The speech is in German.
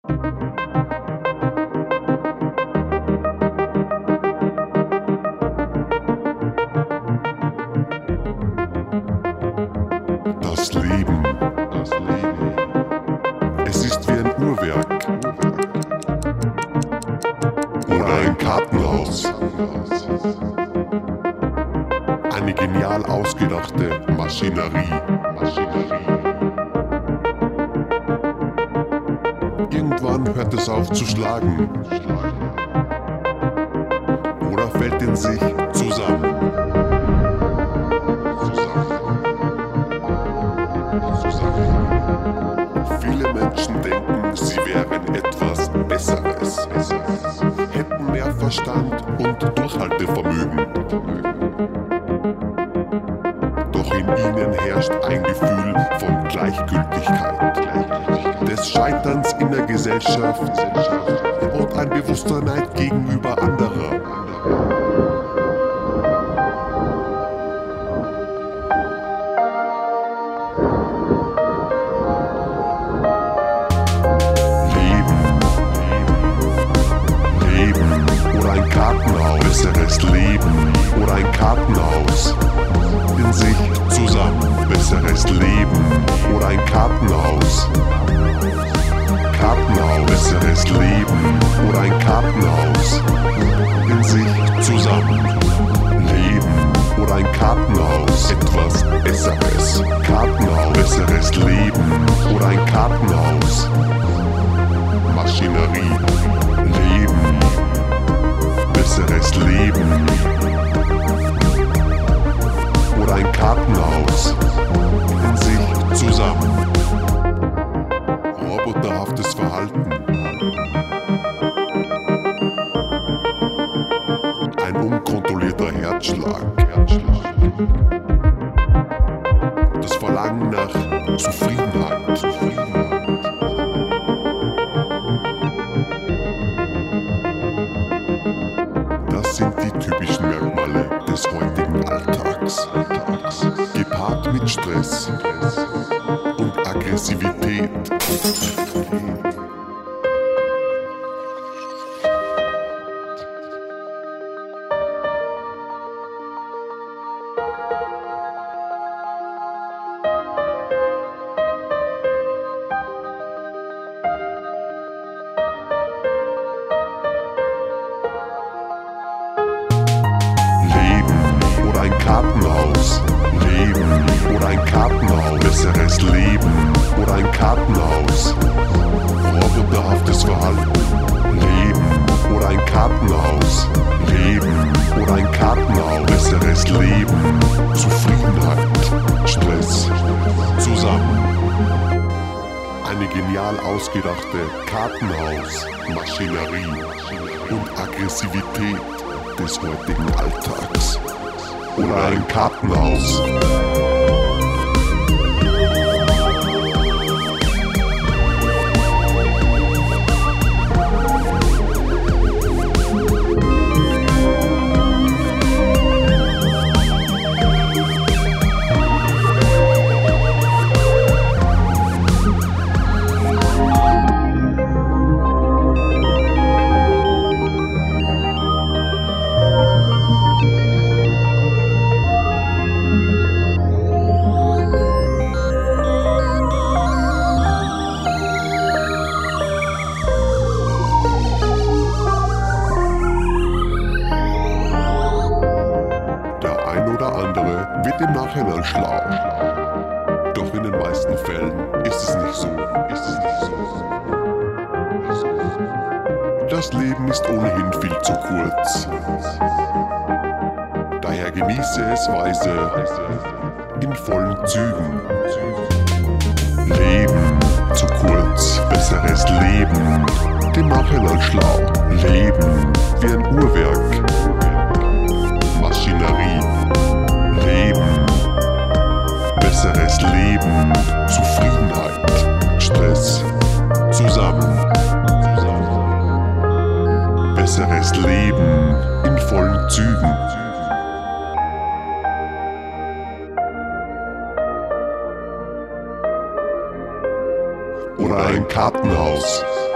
Das Leben, es ist wie ein Uhrwerk oder ein Kartenhaus. Eine genial ausgedachte Maschinerie. Irgendwann hört es auf zu schlagen oder fällt in sich zusammen. Viele Menschen denken, sie wären etwas Besseres, hätten mehr Verstand und Durchhaltevermögen. Doch in ihnen herrscht ein Gefühl von Gleichgültigkeit, des Scheiterns in der Gesellschaft und ein bewusster Neid gegenüber anderer. Oder ein Kartenhaus, besseres Leben oder ein Kartenhaus in sich zusammen, besseres Leben oder ein Kartenhaus, besseres Leben oder ein Kartenhaus in sich zusammen, Leben oder ein Kartenhaus, etwas Besseres, Kartenhaus, besseres Leben oder ein Kartenhaus, Maschinerie, Leben, besseres Leben oder ein Kartenhaus in sich zusammen. Roboterhaftes Verhalten, ein unkontrollierter Herzschlag, das Verlangen nach Zufriedenheit. Das sind die typischen Merkmale des heutigen Alltags, gepaart mit Stress und Aggressivität. Ein Kartenhaus, Leben oder ein Kartenhaus, besseres Leben oder ein Kartenhaus, roboterhaftes Verhalten, Leben oder ein Kartenhaus, Leben oder ein Kartenhaus, besseres Leben, Zufriedenheit, Stress, zusammen. Eine genial ausgedachte Kartenhaus-Maschinerie und Aggressivität des heutigen Alltags. Oder ein Kartenhaus. Andere wird im Nachhinein schlau. Doch in den meisten Fällen ist es nicht so. Das Leben ist ohnehin viel zu kurz. Daher genieße es weise in vollen Zügen. Leben zu kurz, besseres Leben, im Nachhinein schlau. Leben wie ein Uhrwerk, Maschinerie. Leben, besseres Leben, Zufriedenheit, Stress, zusammen. Besseres Leben in vollen Zügen. Oder ein Kartenhaus.